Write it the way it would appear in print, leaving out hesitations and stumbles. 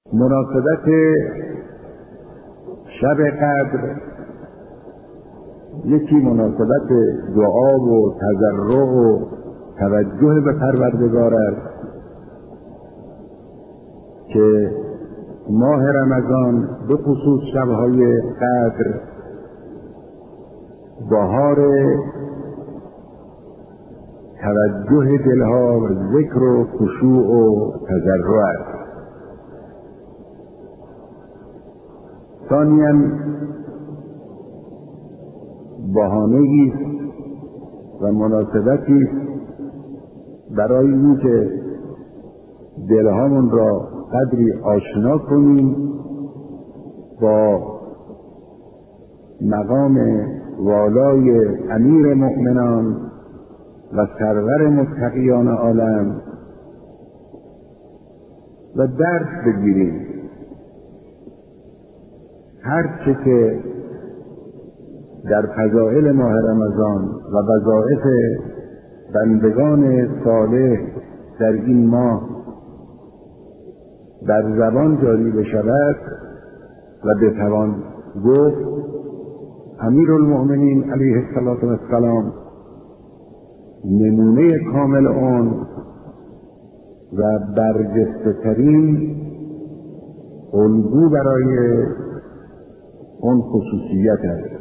مناسبت شب قدر یکی مناسبت دعا و تضرع و توجه به پروردگار است که ماه رمضان به خصوص شبهای قدر بهار توجه دلها و ذکر و خشوع و تضرع است. ثانیاً بهانه‌ای است و مناسبتی است برای اینکه دلهامون را قدری آشنا کنیم با مقام والای امیر مؤمنان و سرور متقیان عالم و درس بگیریم هر چه که در فضائل ماه رمضان و وظایف بندگان صالح در این ماه در زبان جاری بشود و بتوان گفت، امیرالمؤمنین علیه السلام نمونه کامل آن و برجسته-ترین الگو برای اون خصوصیت است.